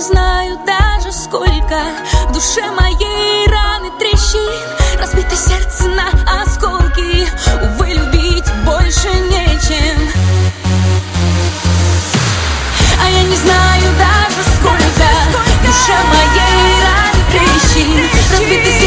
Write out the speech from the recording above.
знаю даже сколько в душе моей раны трещин, разбито сердце на осколки. Увы, любить больше нечем. А я не знаю даже сколько в душе моей раны трещин, разбито